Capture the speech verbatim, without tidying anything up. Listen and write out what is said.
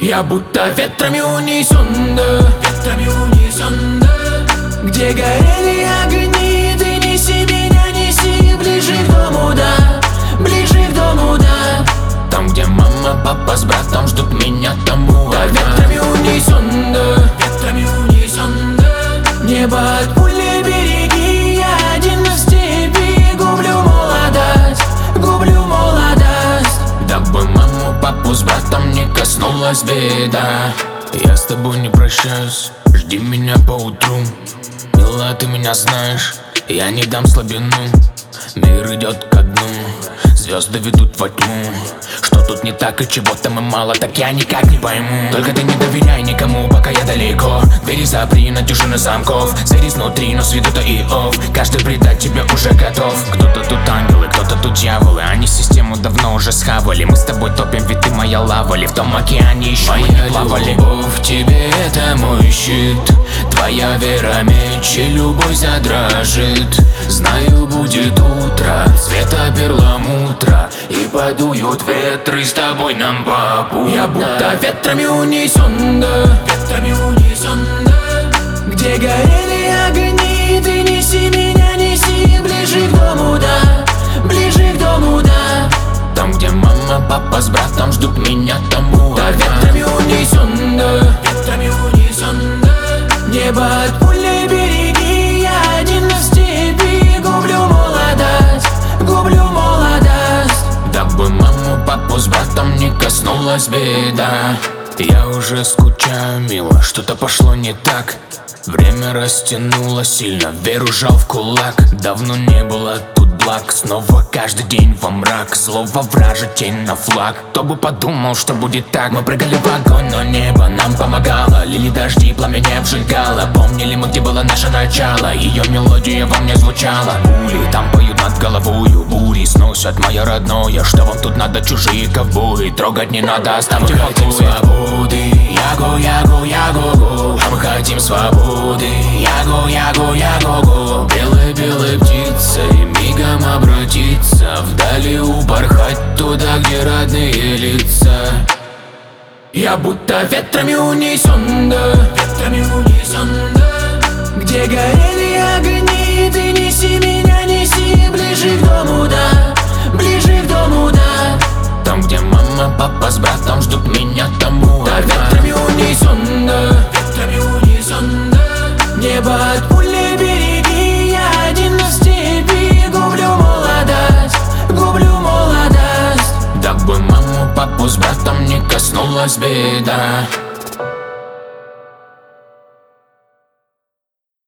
Я будто ветрами унесен, да, ветрами унесен, да. Где горели огни, ты неси меня, неси ближе к дому, да, ближе к дому, да. Там, где мама, папа с братом ждут меня, тому да, ветрами унесен, да, ветрами унесен, да. Небо от пули береги, я один на степи, гублю молодость, гублю молодость. Дабы маму, папу с братом не коснулась беда. Я с тобой не прощаюсь, жди меня поутру. Мила, ты меня знаешь, я не дам слабину. Мир идет ко дну, звезды ведут во тьму. Что тут не так и чего там и мало, так я никак не пойму. Только ты не доверяй никому, пока я далеко. Двери запри на дюжины замков. Звери изнутри, но с виду-то и офф. Каждый предать тебе уже готов. Кто-то тут ангелы, кто-то тут дьяволы. Они систему давно уже схавали. Мы с тобой топим, ведь ты моя лава ли. В том океане еще мы не плавали. Любовь тебе это мой щит. Твоя вера меч, и любовь задрожит. Знаю, будет утро, цвета перламутра, и подуют ветры с тобой нам по пути. Я будто ветрами унесен, да, ветрами унесен, да. Где горели огни, ты неси меня, неси ближе к дому, да, ближе к дому, да. Там, где мама, папа с братом ждут меня, тому да, ветрами унесен, да, ветрами унесен, да. Небо от пули береги, я один на степи, гублю молодость, гублю молодость. Дабы маму, папу с братом не коснулась беда. Я уже скучаю, мило, что-то пошло не так. Время растянуло сильно, веру жал в кулак. Давно не было тут благ, снова каждый день во мрак. Злого вража тень на флаг. Кто бы подумал, что будет так. Мы прыгали в огонь, но небо нам помогало. Лили дожди, пламя не обжигало. Помнили мы, где было наше начало. Ее мелодия во мне звучала. Бури там поют над головою. Бури сносят мое родное. Что вам тут надо, чужие ковбои? Трогать не надо, оставьте в покое. Свободы, яго, яго, яго-го. А мы хотим свободы. Яго, яго, яго-го. Белой-белой птицей мигом обратиться, вдали упорхать туда, где родные лица. Я будто ветрами унесен, да, ветрами унесен, да. Где горели огни, ты неси меня, неси ближе к дому, да, ближе к дому, да. Там, где мама, папа с братом ждут меня, тому да, ветрами унесен, да, ветрами унесен, да. Небо от пули береги, я один на степи, гублю молодость, гублю молодость. Дабы маму, папу с братом не коснулась беда.